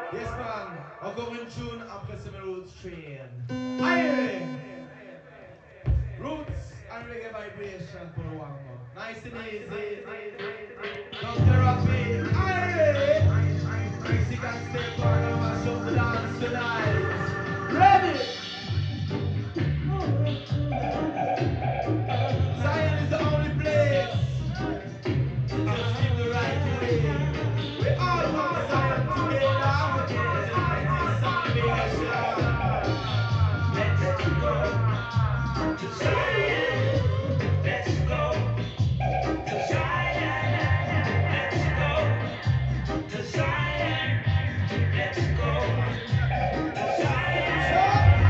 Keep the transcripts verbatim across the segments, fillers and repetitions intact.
Yes, man. Encore une tune après c'est mes Roots Train. Aye! Roots and reggae vibration for the warm up. Nice and easy. No therapy. Aye! Music and step on and mash up the dance tonight. Ready! Zion is the only place to just give the right way. We all want Zion together. It's salvation. Let's go to Zion. Let's go to Zion. Let's go to Zion. Let's go to Zion.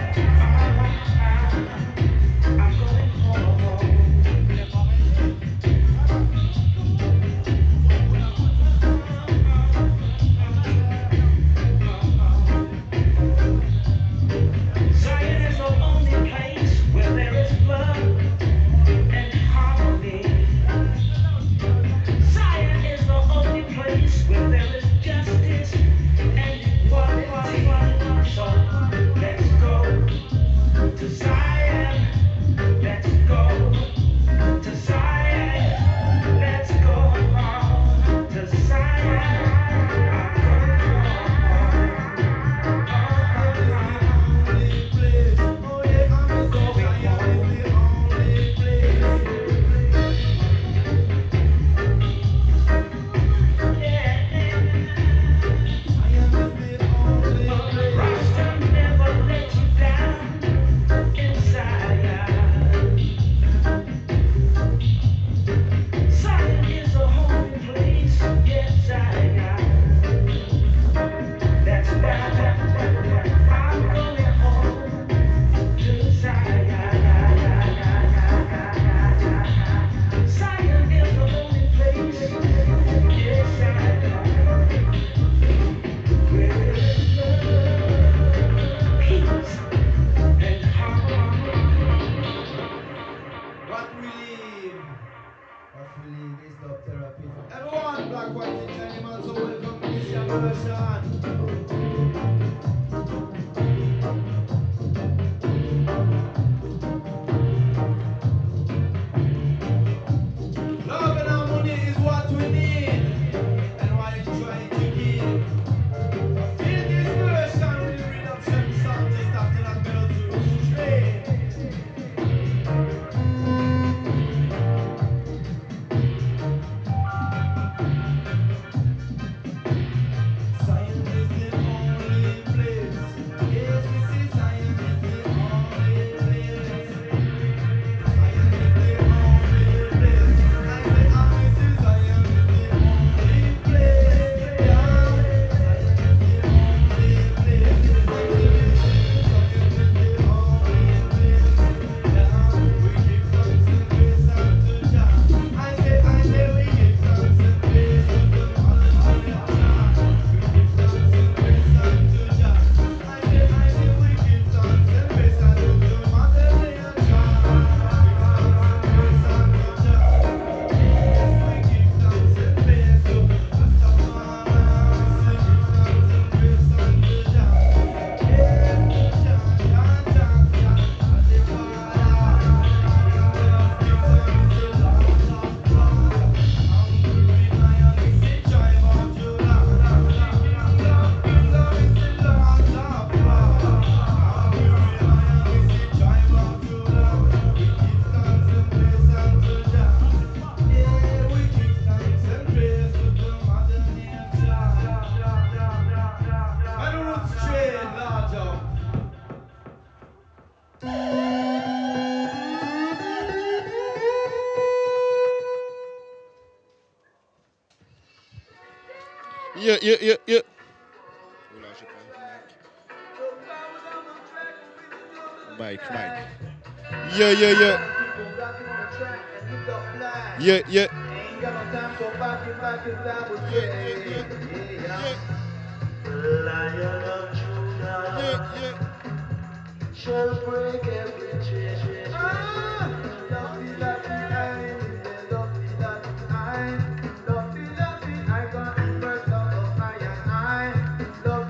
I'm going home. Zion is the only place where there is love and harmony. Zion is the only place where there is justice and equality. So let's go to Zion. Let's go to Zion. Let's go home to Zion. Rasta never let you down in Zion. Zion is a holy place, yes, Zion. That's why I'm going home to Zion. Zion is the holy place, yes, Zion. Where there is love, peace, and harmony. What we live, what we live is love therapy. Everyone, black, white, and animals, so welcome to this young version. Love and harmony is what we need, and what it's trying to give. Feel this version with the reduction sound just after that melody straight. Zion is the only place. Yes, we see Zion is the only place. Zion is the only place. I say, I say Zion is the only place. Yeah. Zion is the only place. I say, Zion is the only place. Yeah. We give thanks and praise unto Jah. I say, I say, we give thanks and praise to the Hallelujah. We give thanks and praise unto Jah. I say, I say, we give thanks and praise unto the Hallelujah. We give thanks and praise unto Jah. Yes, we give thanks and praise to Rastafari. We give thanks and praise unto Jah. Yes, Jah, Jah, Jah, Jah, Adipara. Give thanks to Lord, Lord, Lord. Hallelujah, is the tribe of Judah. Kingdom, kingdom is the Lord of Lords. Hallelujah, is the tribe of Judah. We give thanks and praise unto Jah. Yeah, we give thanks and praise to the mother named Jah. And the roots train, Lord Jah. Yeah, yeah, yeah, yeah. Oula, j'ai pas Mike, Mike. Yeah, yeah, yeah. Yeah, yeah. Ain't got no time for back and back and that was Yeah, yeah, yeah. yeah. Yeah, Lion of Judah yeah, yeah. shall break every chain. Ah! Don't feel that behind, don't feel that behind, don't feel that behind. I got the first love of I and I.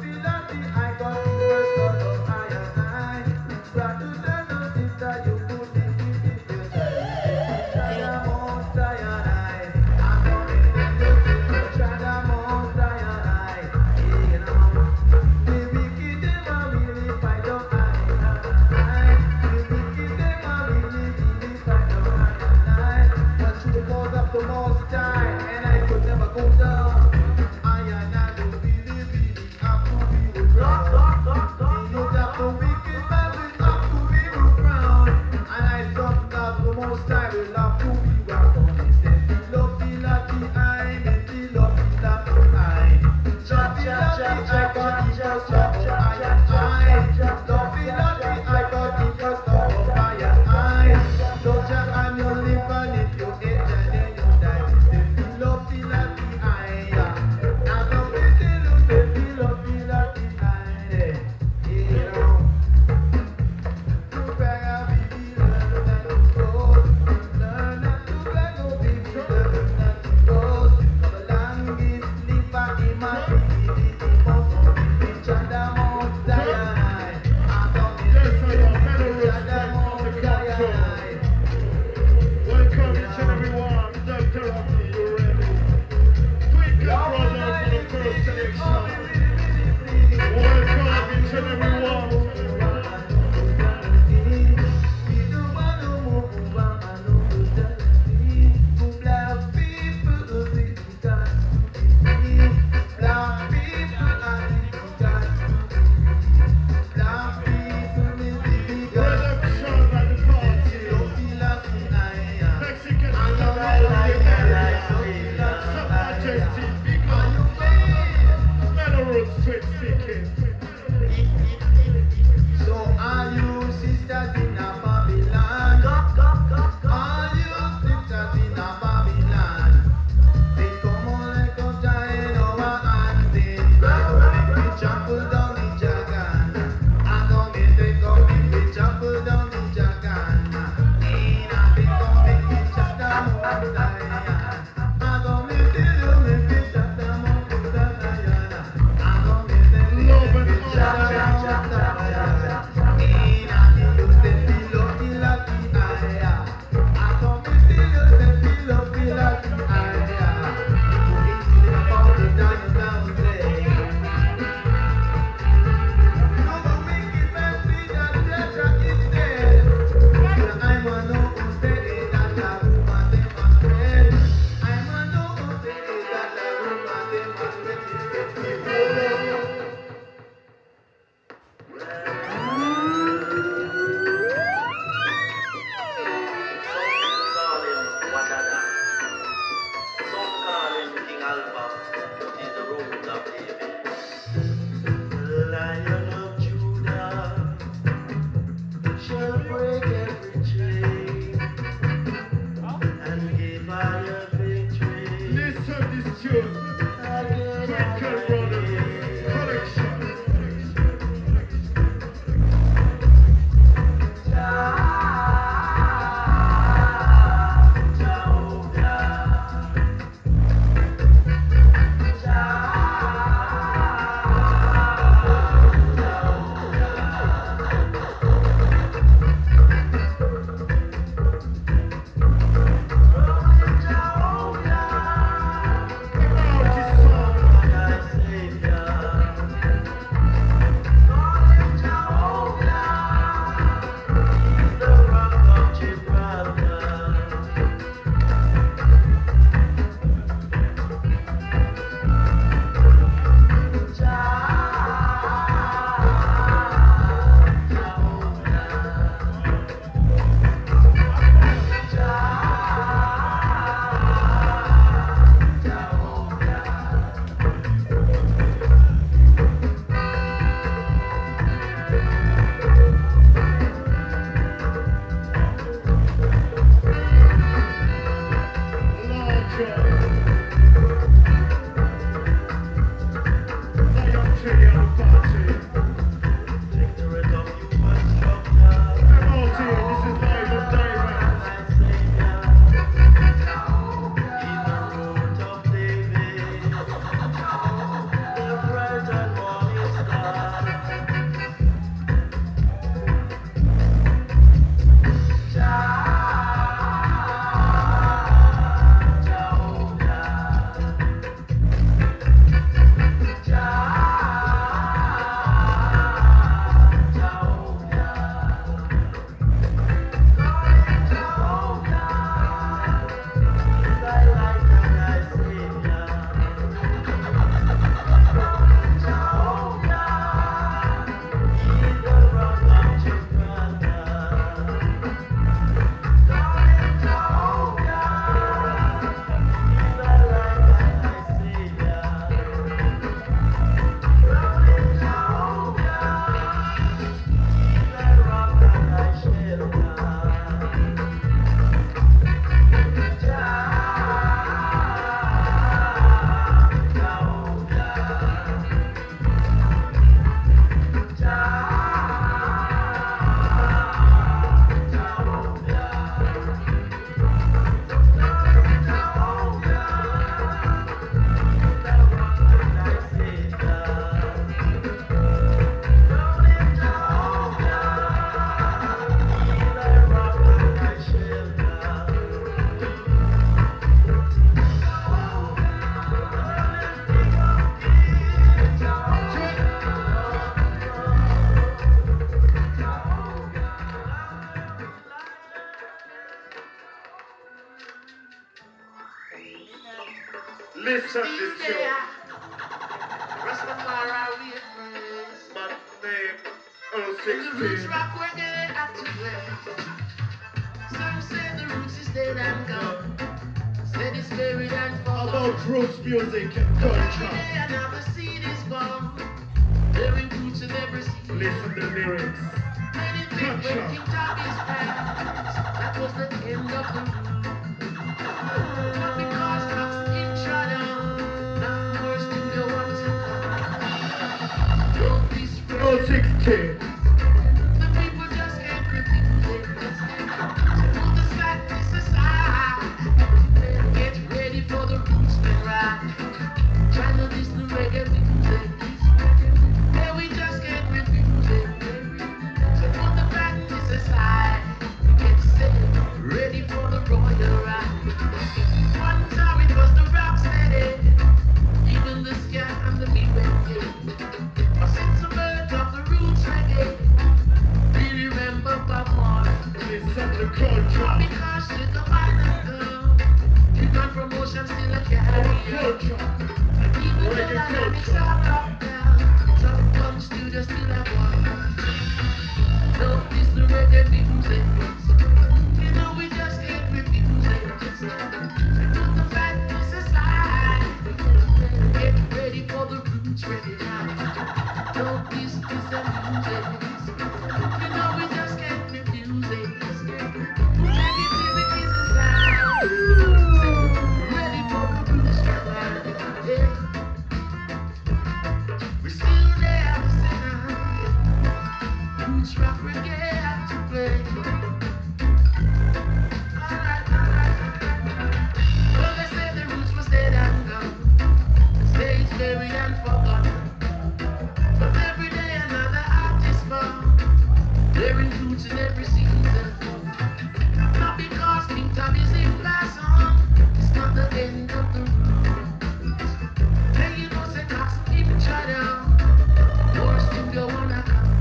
Check this tune. Rastafari we praise. My name, oh The roots sixteen. rock reggae have to play. Some say the roots is dead and gone. Said it's buried and How forgotten. about roots music and Every culture? day another seed is born. Bearing roots in every seed. Listen to the lyrics. Many think when King Tommy's passed, that was the end of the root. But because Knox in Trodden, nothing more studio want to come. Don't be spread. Oh sixteen. The people just can't refuse it. Put the slackness aside. Get ready for the roots to ride. Try to listen to reggae music. Yeah, we just can't refuse it. So put the practice aside. Get set, ready for the royal ride. One time it was the rock steady. Even the sky and the midway. But since the birth of the roots reggae, we remember Bob Marley. Listen to culture. Because she's the mother, you got promotion still a carry. Culture. Even though Reggae dynamics culture. are up down, some come studio still have one. Don't this the reggae music. You know we just can't refuse it. Put the fatness aside. Get ready for the roots ready now. Don't this is the music. You know we just can't refuse it. Negativity's aside. Ready for the roots to ride. Yeah. We're still there to sing. Roots rock reggae have to play. Alright, alright, alright. Well, they say the roots was dead and gone. Say it's buried and forgotten. But every day another artist born. Bearing roots in every season. Not because King Tommy's in blossom. It's not the end of the road. Hey, you know, say Knox keep each other. More studio wanna come.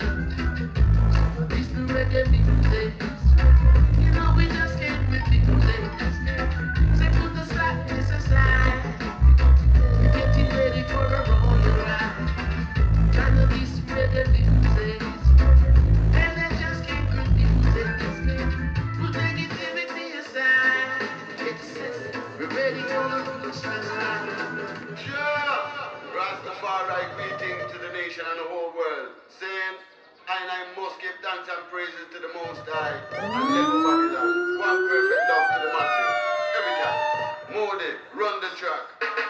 This the reggae music. You know we just can't refuse it. Say put the slackness aside. We're getting ready for a royal ride. Trying to this reggae music. And they just can't refuse it. Put negativity aside. Get set. We're ready for the royal ride. Yeah! Rastafari greeting to the nation and the whole world. Saying, and I must give thanks and praises to the Most High. And never Babylon. One perfect love to the masses. Every time. Modi, run the track.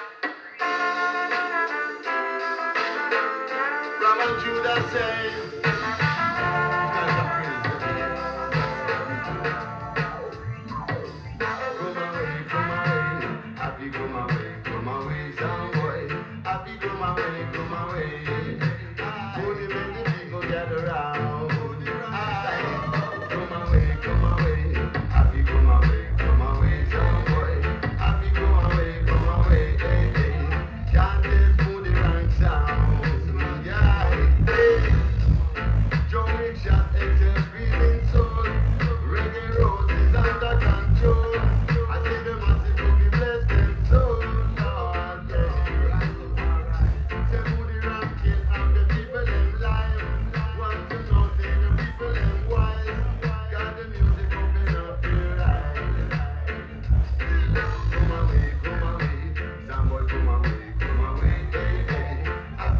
Ram and Judah say, thanks and praises. Come away, come away. Happy come away, come away, some boy. Happy come away, come away. Moody make the people gather round. Aye. Come away, come away. Happy come away, come away, some boy. Happy come away, come away. Hey, hey. Chant this moody rank sound. Yeah, hey. Drum shot, excess breathing soul. Reggae roses under control. I say the massive will be blessed and soul. Lord, yeah. Say moody ranking and the people them live. Want to know say the people them wise. Got the music open up your eyes. Come away, come away. Some boy come away, come away. Hey, hey. Happy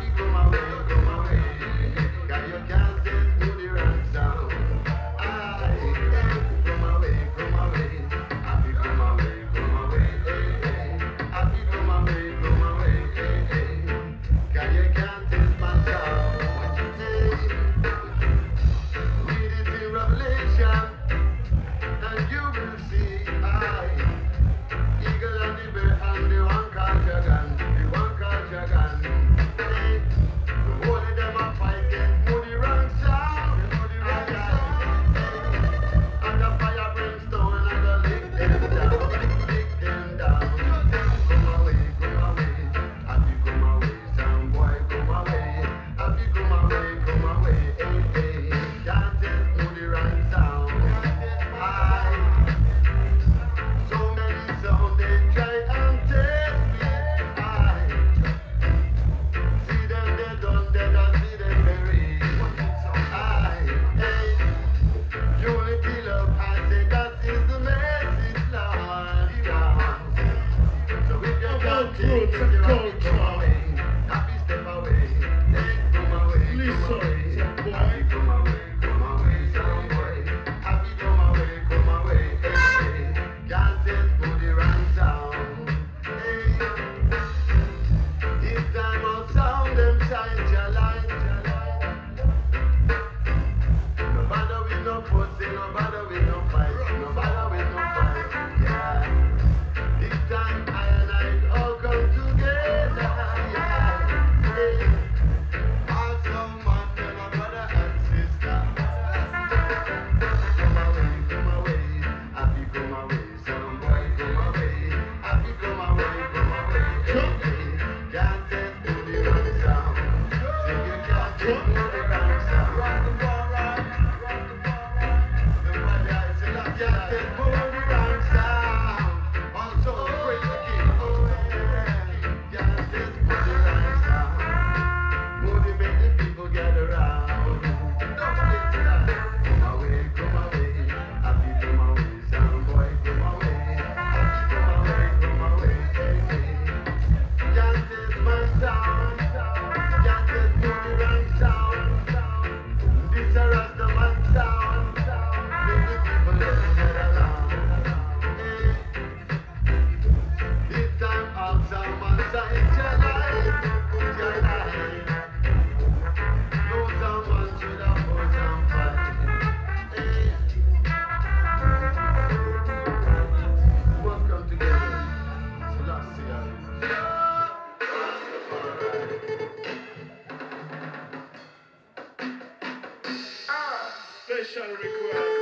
special request.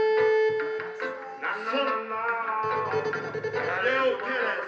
Na na na na. Leo Tellez.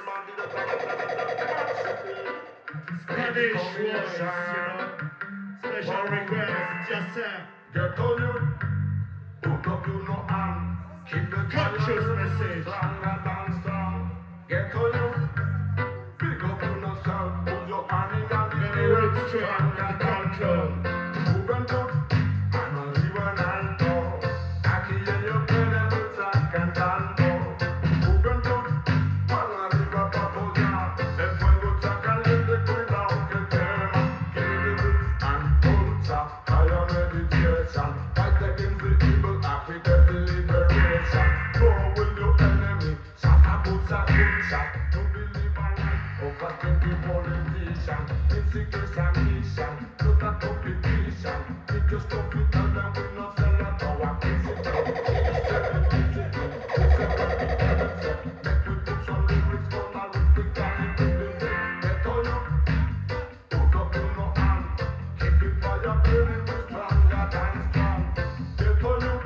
Spanish voice, you know. Special request, just uh, Get on you. Put up you no hand. Keep the conscious message. stronger than strong. Get on you. Pick up you no self. Put your hand in your Let the roots strong and control. Move and talk. I'm a river and talk. Aquí en yo quiero estar cantando. Move and talk. Van arriba pa' apoyar. El fuego está caliente, cuidado que quema. Give me the roots and culture. Higher meditation. Fight against the evil act with every liberation. Go with your enemy. Shut up, put a good shot. Don't believe a lie. Overthinking politician. Insecure and mission. Not a competition. It just don't fit tell them we not sell out our kids. It's a Make we put some lyrics for my rhythmic and get on you. Put up in no hand. Keep it fire burning with stronger than strong. Get on you.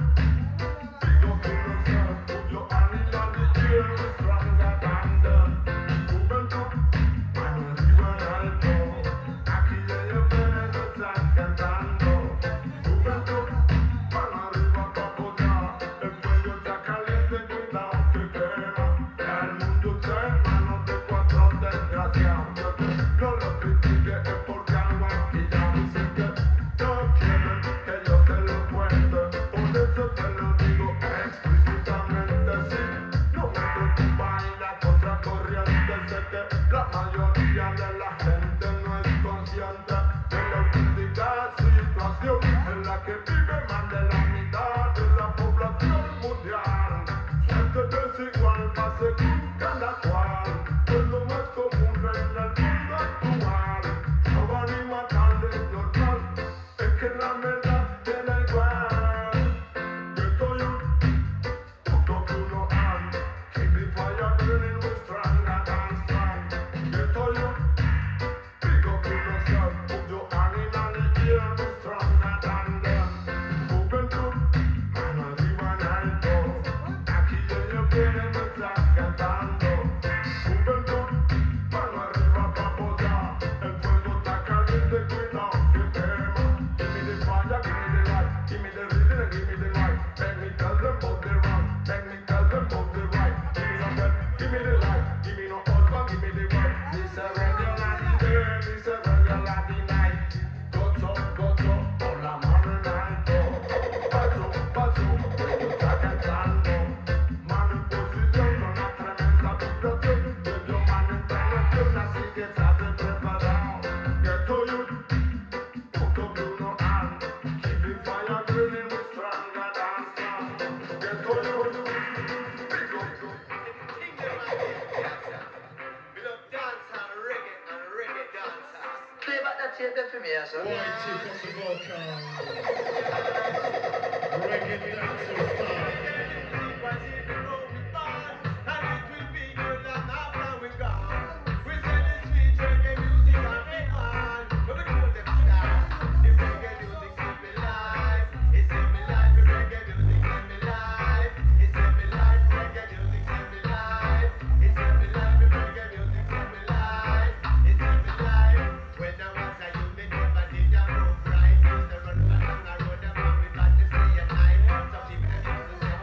Big up in yourself. Put your hand in on the air with stronger than them. Move and talk. I'm a river and talk. Aquí en yo quiero estar cantando. Move and talk. Van arriba pa' apoyar. El fuego está caliente, cuidado que quema. El mundo está en manos de cuatro desgraciados. No lo critique, es porque algo aquí ya dicen que no quieren que yo te lo cuente. Por eso te lo digo explícitamente, sí. No me preocupa ir a contracorriente. Sé que la mayoría de la gente no es consciente de la auténtica situación en la que vive más de la mitad de la población mundial. Suerte desigual va según cada cual. Es lo más común en el mundo actual. Robar y matar es normal. Es que la verdad te da igual. Get on you. Put up you no hand. Keep the fire burning with stronger than strong. Get on you. Pick up you yourself. Put your hand in on the air with stronger than them. Move and talk. Man arriba en alto. Aquí en yo quiero estar cantando. Move and talk. Man arriba pa' apoyar. El fuego está caliente, cuidado que quema. Give me the fire, give me the light. Give me the reason and give me the light. Make me tell them about the wrong. Make me tell them about the right. Give me no bed, give me the light. Give me no husband, give me the wife. This a regular day, this a regular night. Gozo, gozo, por la mano en alto. Paso, paso, fuego está cantando. Mano en posición, con una tremenda vibración. Medio mano en traición, así que estate preparado. Get to you. Put up you no hand. Keep the fire burning with stronger than strong. Get to you. Big up you. Play back that tape there for me, yeah, sir. Whitey from the vocal. Reggae dancehall star. When I was a youth, they never did a rough ride. Used to run back down the road and mom, we got to stay at night. Some people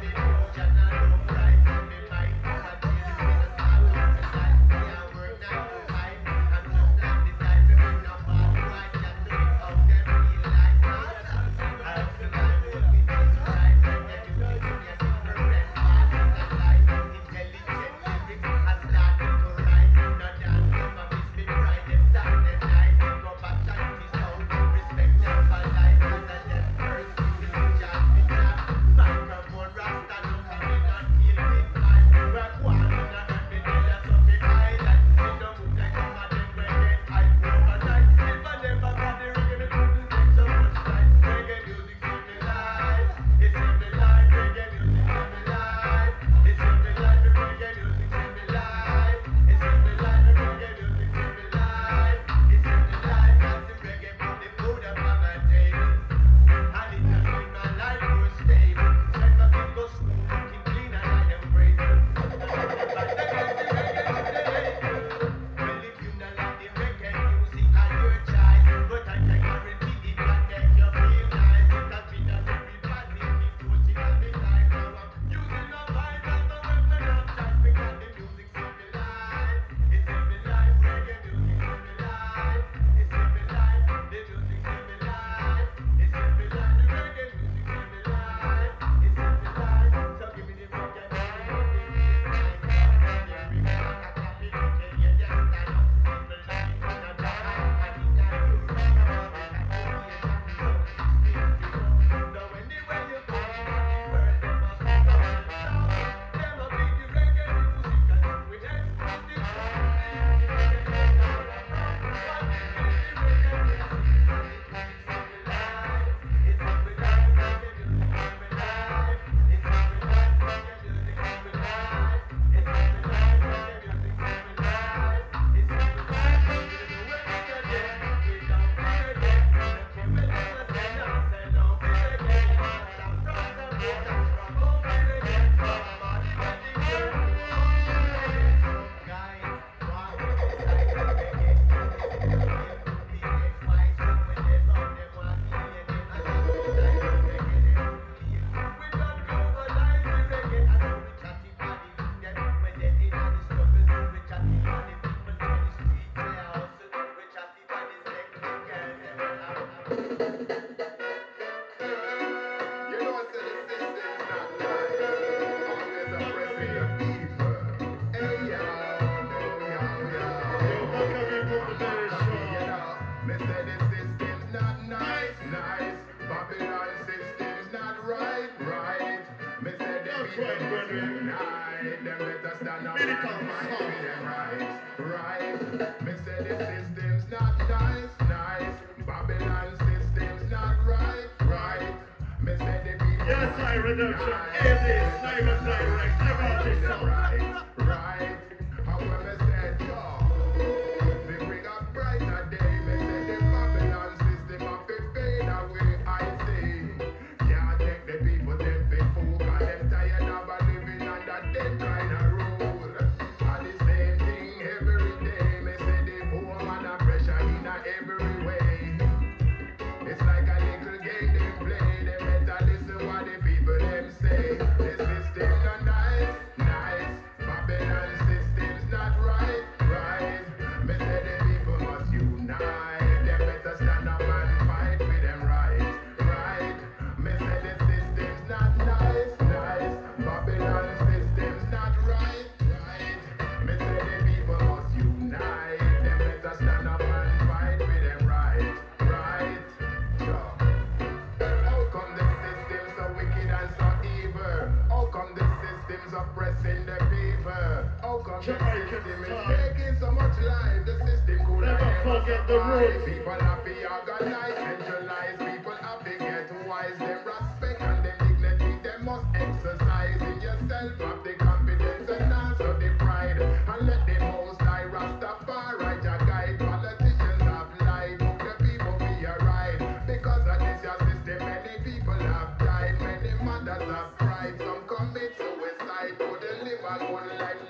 Detroit, brethren. Unite, them better stand up Militant and fight song. for them rights. Right, me say the system's not nice, nice. Babylon system's not right, right. Me say the people Yes, I redemption. unite. A this, live and direct. Check out this song. Right, right. However, said, yo, we bring a brighter day. Me say the Babylon system of it fade away. I see. Can't take the people them big fool, 'cause them tired of a living under them kind of rule. And the same thing every day. Me say the poor man a pressure in a every way. It's like a little game they play. They better listen what the people them say. The system not nice, nice. Babylon system's not right, right. Me say the people must unite. They better stand up and fight with them rights, right. Me say the system's not nice, nice. Babylon system's not right, right. Me say the people must unite. They better stand up and fight with them rights, right. Sure. How come the system so wicked and so evil? How come the system's oppressing the people? How come the Jamaican system is time. taking so much life? The system could Never never forget the survive. roots. People have to organize, centralize. People have to get wise. Them respect and them dignity, them must exercise in yourself. Have the confidence and also the pride. And let the most high Rastafari your guide. Politicians have lied, the people be alright. Because of this your system, many people have died. Many mothers have cried. Some commit suicide. Couldn't live a good life.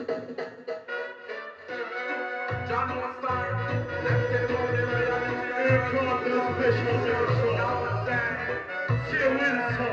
John was star. Let's tell him about the reality. Here comes the special section. Jay Wilson.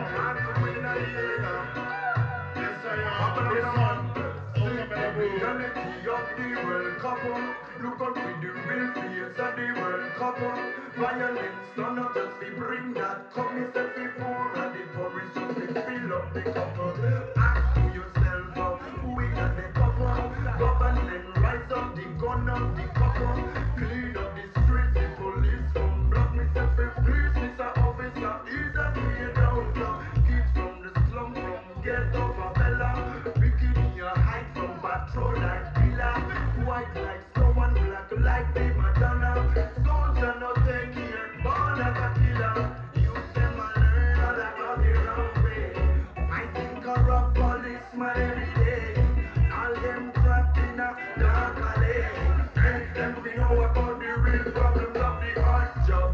Yes, I am. This one. Out of the room. Reality of the World Cup. Look out with the real face of the World Cup. Violence done not just to bring that cup. Me say fi pour and the porridge just to fill up the cup. Ask to yourself uh, who is at the cup. Government rise up the gun of the cup. Clean up the streets, the police come block. Me say fi please, Mister Officer, ease a way down. Kids from the slum, from ghetto favela. Bikini a hide from patrol like Villa. White like snow and black like the Madonna. Soldier no take here, born as a killer. Use them and learn all about the wrong way. Fighting corrupt policeman every day. All them trapped in a dark alley. And them we know about the real problems of the hard job.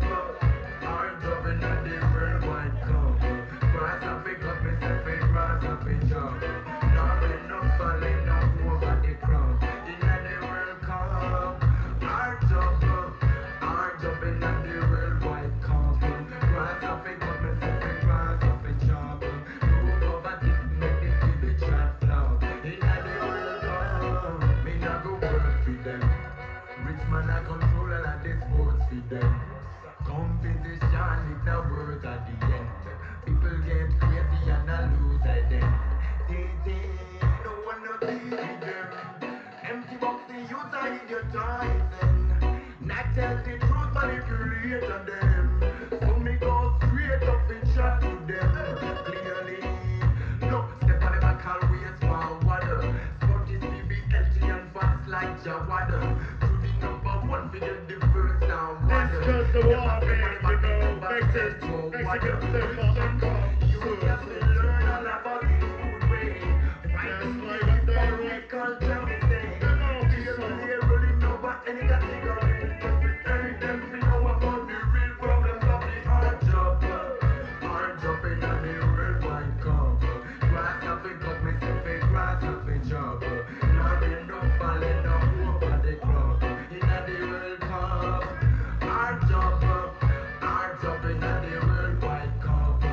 Hard job in the worldwide cup. Grass up pick up myself in grass up in job. Not enough falling up over the crowd. In the World Cup. Hard job. Hard job in the worldwide cup. Grass up pick up myself in grass up in job. Move over this make the T V chat now. In the World Cup. Me not go work for them. Rich man a control all of the sports for them. Competition is the word at the end. People get crazy and I lose identity. No one no teach them. Empty box the youth are idiotizing. Not tell the truth manipulate them. So me go straight up and chat to them. Clearly, no step on the back always forward. Sport is to be healthy and fast like Jawada. To the number one figure the first down. It's just the war, man. You know, Mexican, Mexican step up and come. You have to learn all about the food way. Fighting Yes, the like a historic culture mistake. You know, this You're song. really rolling over any category. Every them we know about the real problems of the hard job. Hard job in the worldwide cup. Grass up and cut myself a grass up a job. Not enough falling up over the crop. In the World Cup. Hard job. Hard job in the worldwide cup.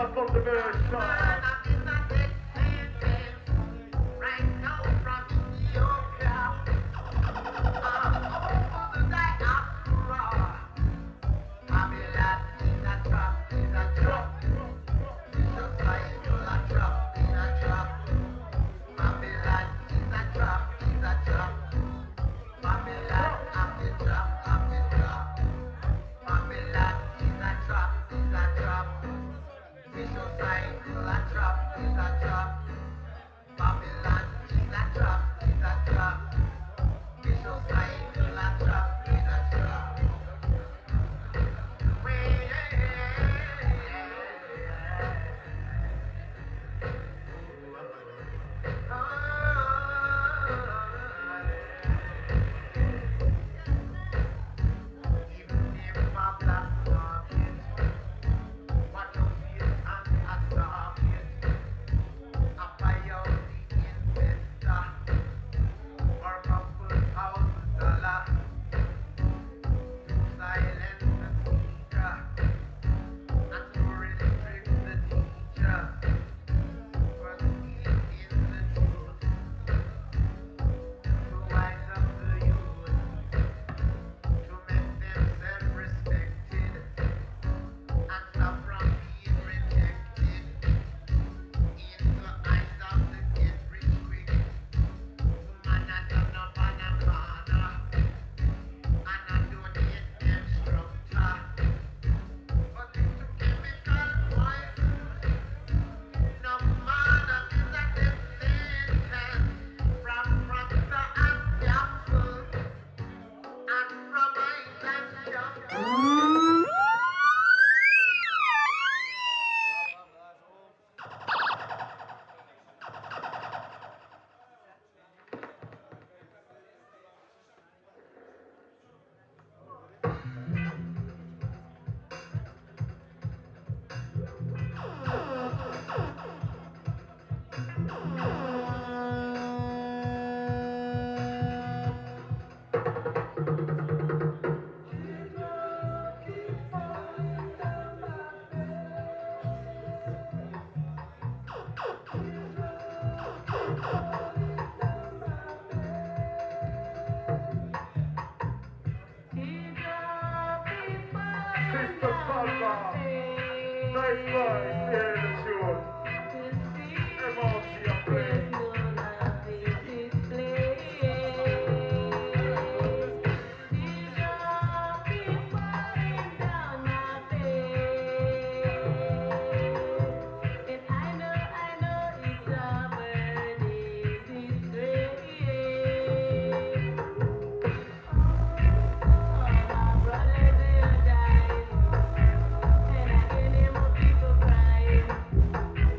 up on the verse. Right now from Ethiopia. Babylon is a trap, is a trap. Just like you a trap, is a trap. Babylon is a trap, is a trap. Babylon have the trap, have the trap. Babylon is a trap, is a trap. Vicious cycle a trap, is a trap. Babylon is a trap, is a trap. Vicious cycle a trap, is a trap. Even if my black market, watch your face and attack it. I buy out the investor for a couple thousand dollars to silence the teacher and to restrict the teacher for speaking the truth, to wise up the youth, to make them self-respected and stop from being rejected in the eyes of the get rich quick. Woman that turn up on a corner and a donate them structure. But it's a chemical poison. No matter is a death sentence from Procter and Gamble and from Island Jungle. Sister Salva. Nice boys, hear the tune. M R T a play. And I can hear more people crying.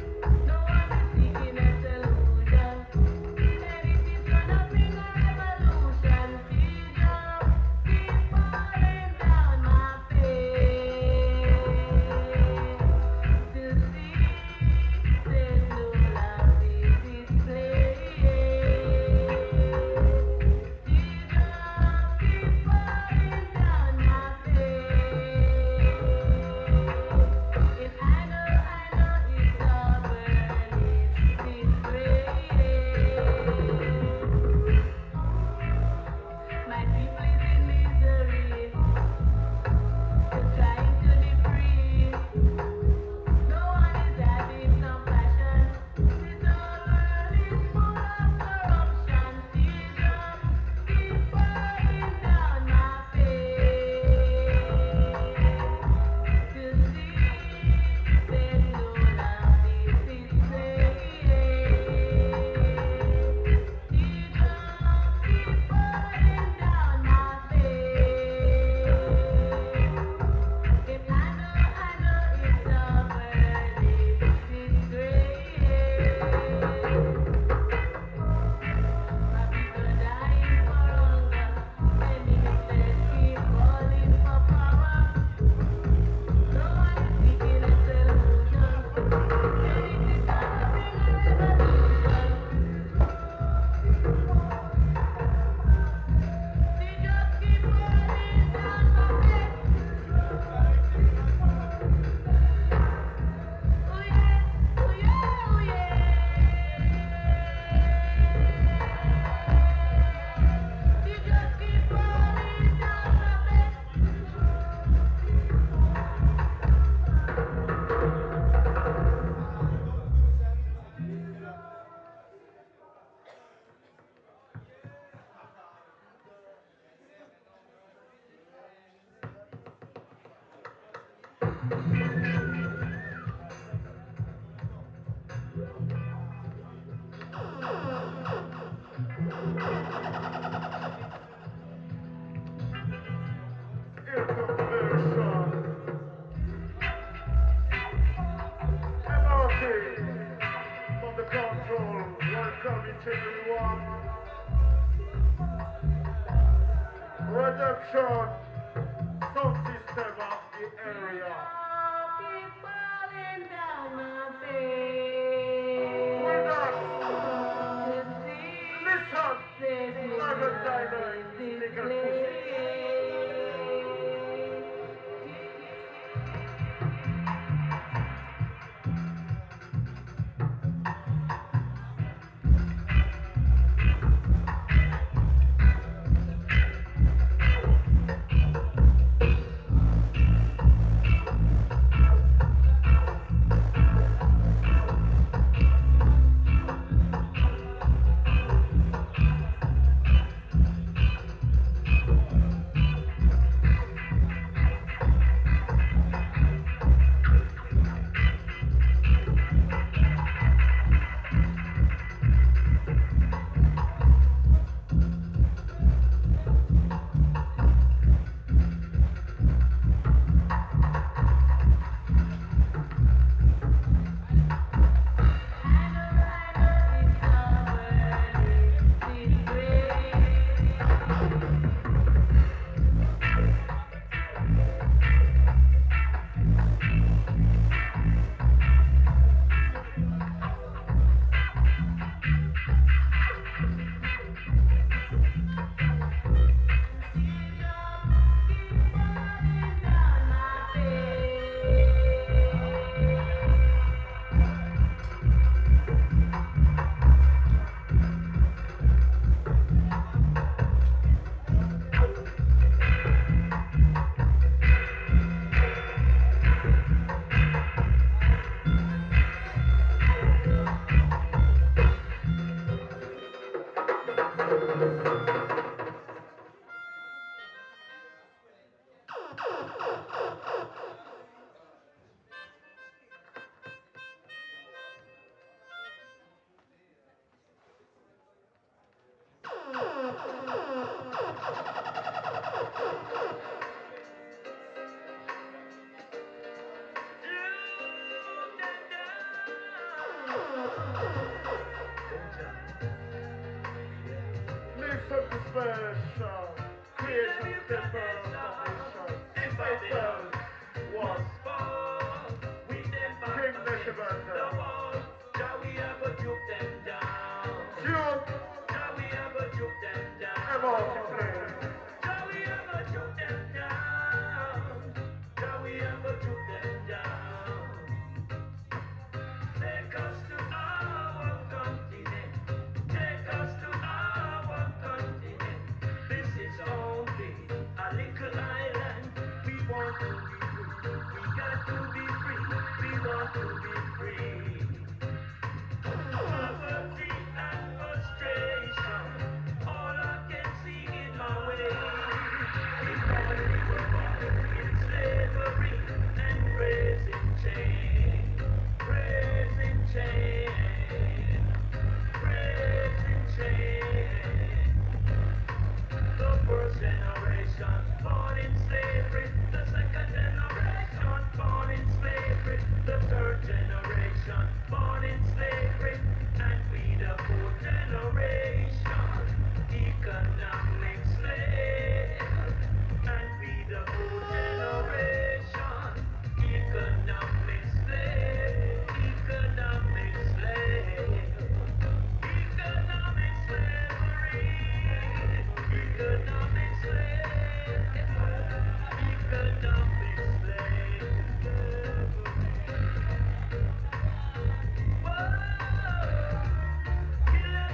welcome each and everyone. Redemption, sound system of the area. Keep falling down my face. Hold on, To see listen. this Urban Dynamics, this make a place. Listen to special creation paper formation. Special was King Neshabata. Tune about to play. Take us to our continent. Take us to our continent. This is only a little island. We want to be free. We got to be free. We want to be free. Poverty and frustration. All I can see in my way. Because we were born in slavery and raised in chains. Raised in chains. Raised in chains. The first generation born in slavery, the second generation born in slavery, the third generation born in slavery, and we the fourth generation, economic slave, and we the fourth generation, economic slave, economic slave. Economic slavery, economic slave, economic slave. Whoa,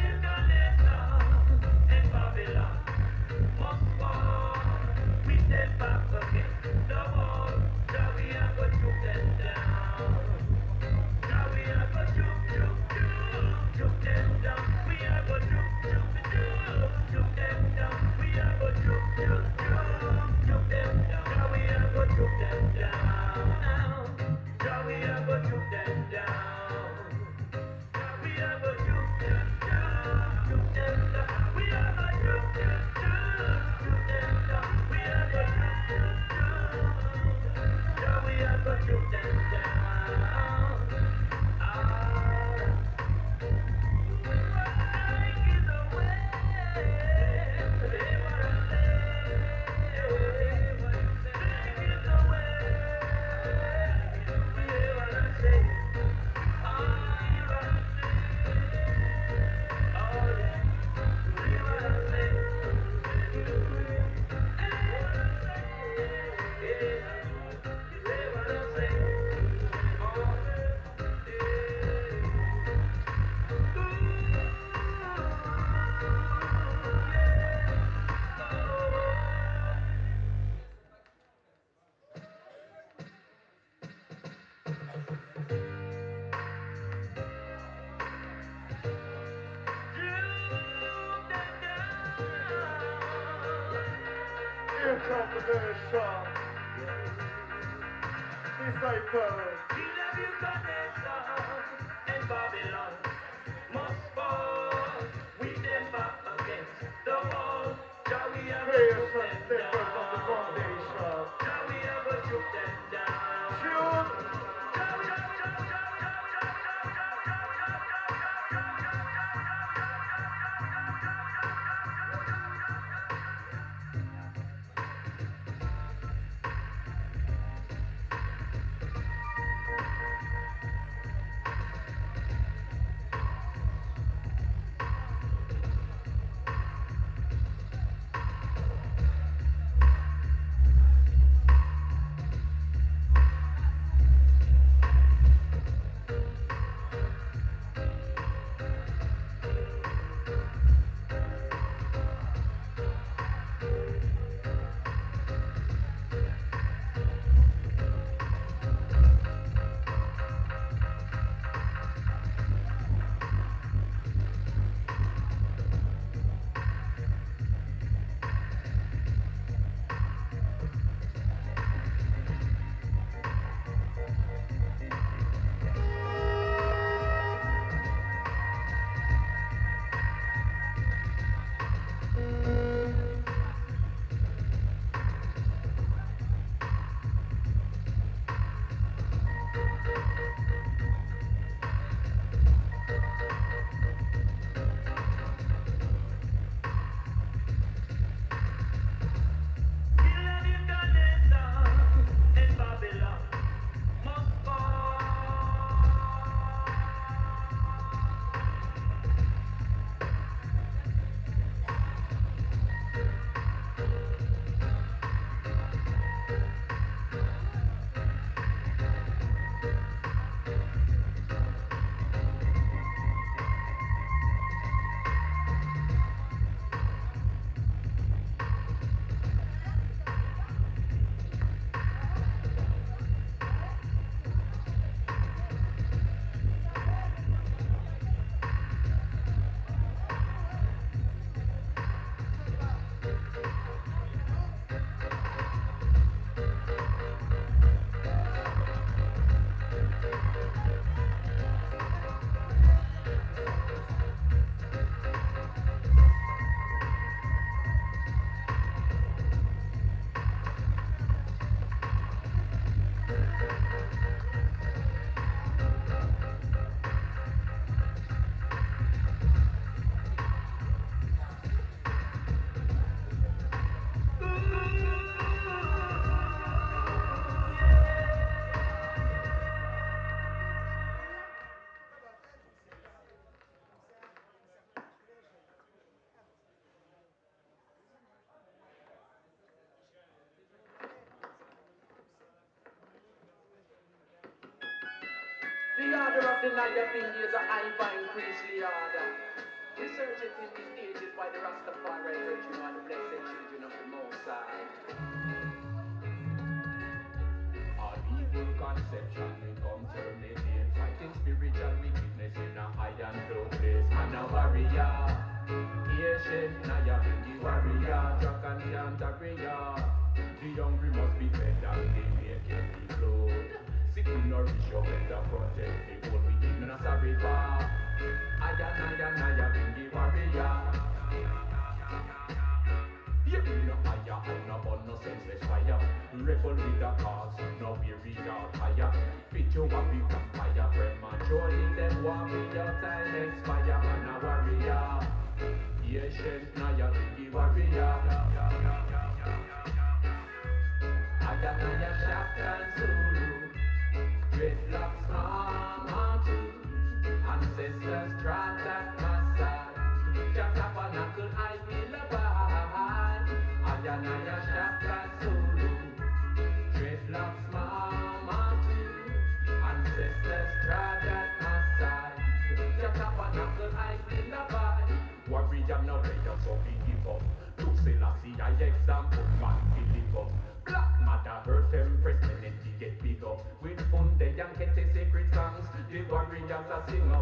combination. Disciples. King Nebuchadnezzar and Babylon must fall with them back against the wall. Shall we ever shoot Creation them temple from the down? foundation. Shall we ever shoot them down? Tune. Shall we, shall we, shall we, shall we, shall we, shall we, shall we, shall we, shall we, shall we, shall we, shall we, King Nebuchadnezzar and Babylon must fall. The order of the Naya Bindi is a high fine priestly order. Resurgent in these ages by the Rastafari virtue are the blessed children of the Most High. All evil conception will come terminate. Fighting spiritual wickedness in a high and low place. Man a warrior, ancient Naya Bindi warrior, Dragon Cantabria. The hungry must be fed and the naked be clothed. Sick will nourish your better protect the whole wicked and a sorry for. Aya Naya Naya Bindi warrior. You no higher, I no burn no senseless fire. Rebel with the cause, no weary or tired. Fit you a big vampire, prematurely them want me your time expire. Man a warrior, ancient Naya Bindi warrior. Aya Naya Shaka Zulu, dreadlocks mama too. Ancestors trod that my side. Just tabernacle I will abide. Aya Naya Shaka Zulu, dreadlocks mama too. Ancestors trod at my side. Just tabernacle I will abide. Warrior no later so be give up. Look Selassie I example man to live up. Black matter hurt them press energy get big up. With fun they young get a secret songs. The warriors a sing up.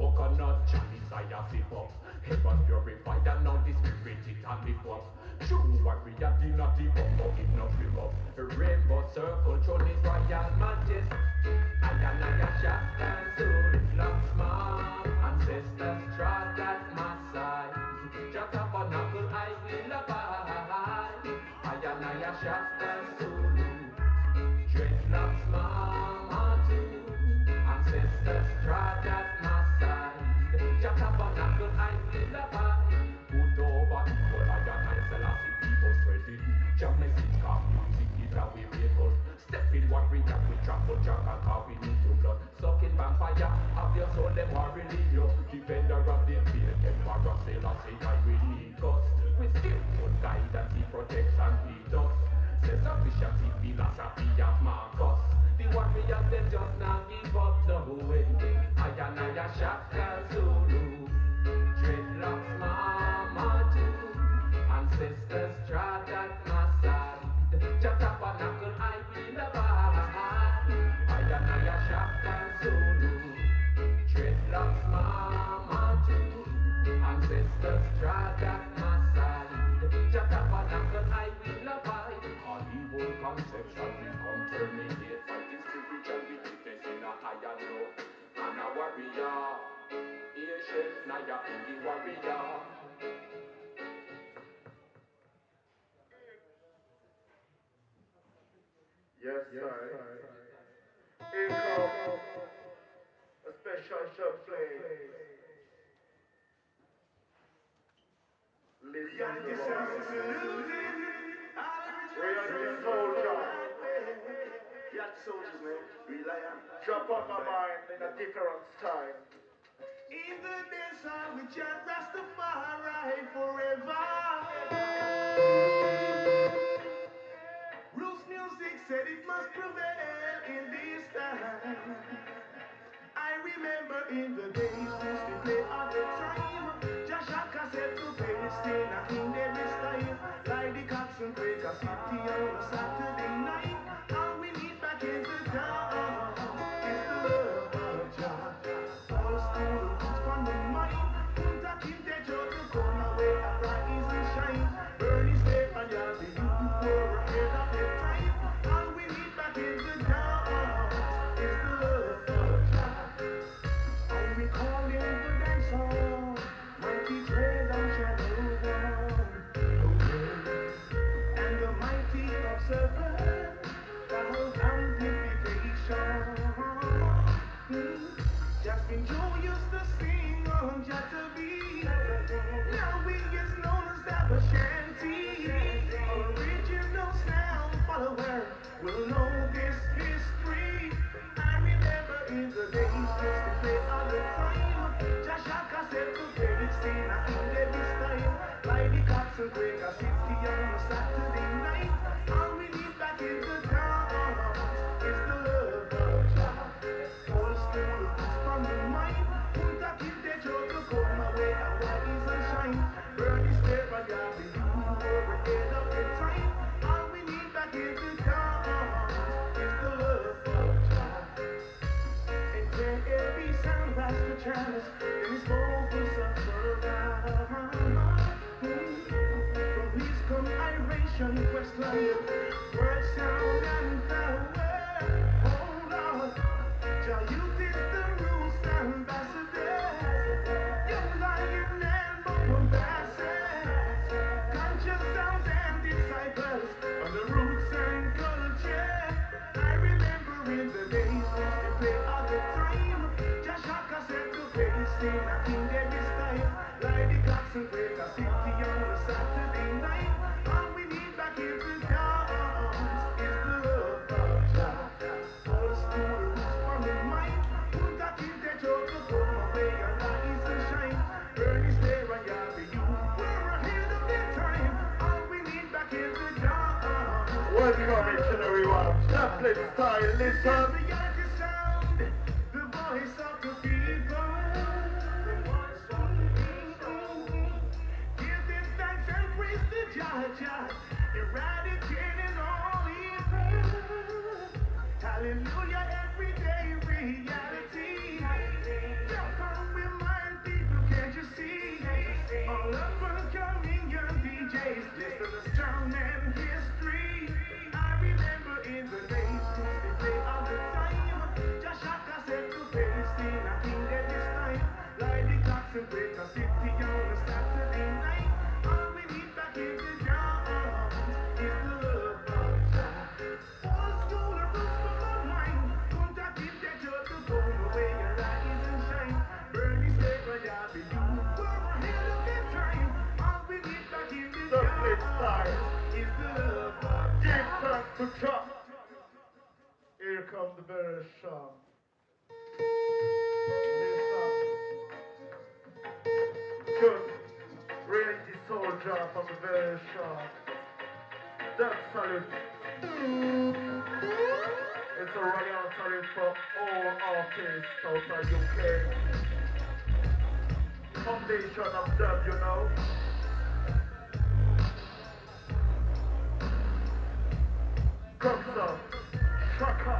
coconut, Chinese I sip up. Heaven purified and now the spirit it and live up. True warrior did not give up, but it not give up. Rainbow circle, throne is royal majesty. I and I a shotgun soul, lock small. Ancestors trod at my side. Just a knuckle I will abide. I and I a shotgun soul, dreadlocks mama too. Ancestors trod at my side. Just a knuckle I will abide. Put over evil, I and I Selassie people spread it. Jam message, come music, it a way vehicle. Step in warrior, we trample jungle, cause we need to blood. Sucking vampire, have your soul, them war you. Defender of the faith, emperor Selassie, I will need us. With skillful guidance, he protects and leads us. Says sufficiency, philosophy of Marcus. The warriors, they just not give up the way. I and I a shotgun Zulu. Dreadlocks mama too. Ancestors trod at my side. Just a knuckle I will abide. I and I a shotgun Zulu. Dreadlocks mama too. Ancestors trod at my side. Just a knuckle I will abide. All evil conceptions we come terminate. Fighting spiritual wickedness in a higher low. And a warrior. Ancient Naya in the warrior. Yes, sir. Here comes a special shot play. Listen to the Reality soldier. Yeah, soldiers, man. Rely on. Drop on my mind in a different style. In the desert with your Rastafari forever. Roots music said it must prevail in this time. I remember in the days used to play all the time. Joshua cassette to Palestine in every style. Like the Coxon Breaker City on a Saturday night. All we need back in the town is the love of Jah. All school roots from the mind. Punta Kinte, Jordan, come away and rise and shine. Burn his day and you'll be you were ahead of your time. All we need back in the town is the love of Jah. I recall in the dance hall, mighty dread on shadow one, and the mighty observer, found amplification. Mm. Justin Joe used to sing on Jatabi. Now he is known as Dabba Shanty. Original sound follower will know this history. I remember in the days used to play all the time. Joshua cassette to Palestine in every style. Like the Coxon Breaker City on a Saturday night. All we need back in the town is the love of Jah. Old school roots from the mind. Punta Kinte, Jordan, come away and rise and shine. Burn his way and you'll be you over ahead of your time. All we need back in the town is the love of Jah. And when every sound has the chance, then his vocals suffer around. From his commiseration, question, word, sound, and power. Hold on, Jah, youth is the rules ambassador. Young lion and bombastic. Conscious sounds and disciples on the roots and culture. I remember in the days used to play all the time. Joshua cassette to Palestine, I think every style. Like the Coxon Breaker City on a Saturday night. All we need back in the town is the love of Jah. Old school roots from the mind. Punta Kinte, Jordan, come away and rise and shine. Burn his day and you'll be you. We're ahead of their time. All we need back in the town. Welcome missionary one. Chaplain style. Listen. Reality sound, the voice of the people. The voice of the people. Give this thanks and praise to Jah Jah, eradicating all evil. Hallelujah, everyday reality. Jump on with comes the very sharp. Listen. Tune. Reality soldier from the very sharp. That salute. It's a royal salute for all artists out of U K. Foundation of dub, you know. Comes up. Shaka.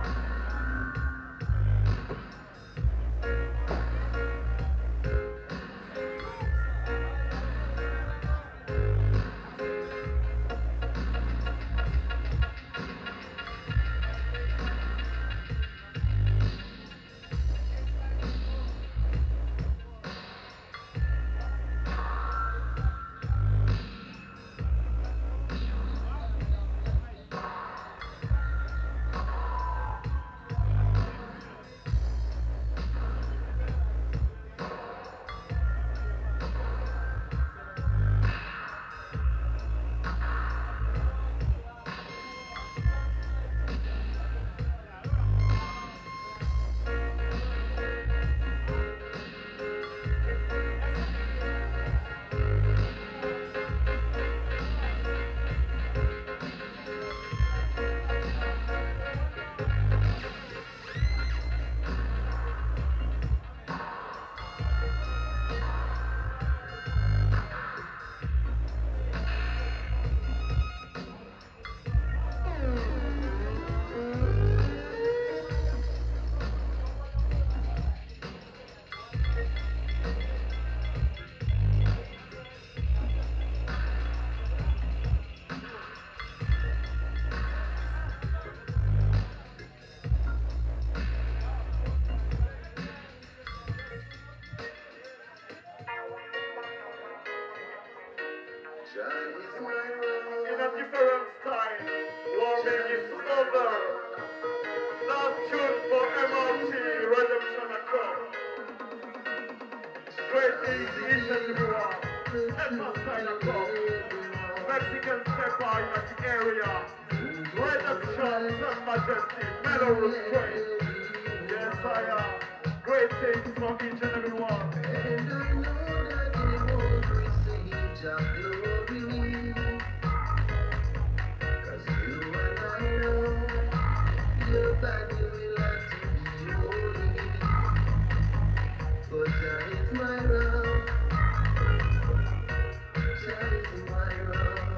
In a different style, warming is over. Last tune for M R T, Redemption Accord. Great things each and every one. Stepper style accord. Mexican stepper in the area. Redemption, Sun Majesty, Mellow Restraint. Yes, I am. Great things for each and every one. And I know that they won't receive your glory. Cause you and I know your body will have to be holy. But Jah is my love. Jah is my love.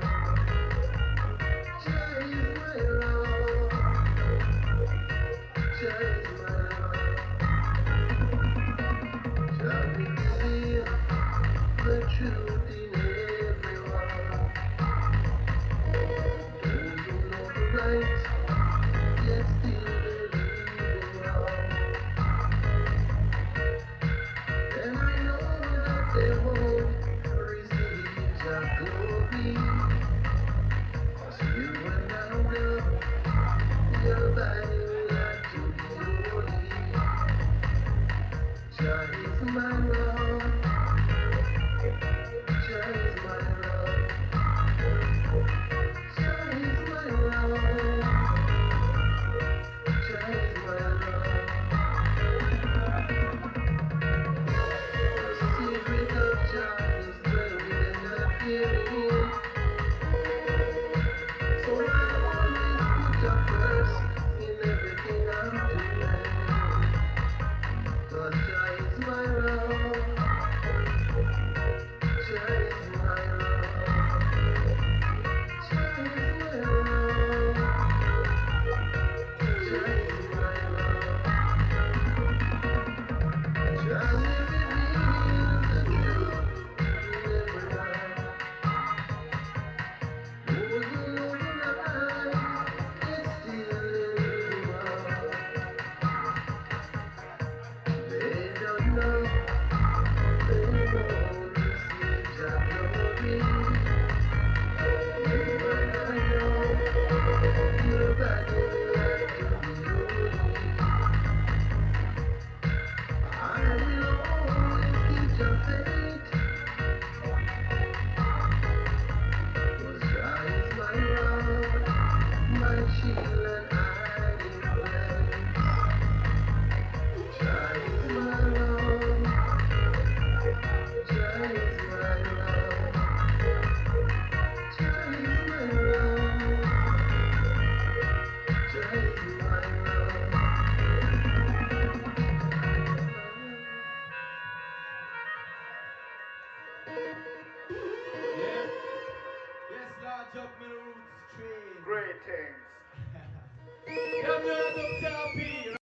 Jah is my love. Jah is my love. Jah will reveal the truth in everyone. Those who know the right, yet still believe the wrong. And I know that they won't receive Jah glory. Cause you and I know your body will have to be holy. Jah is my love. Jah is my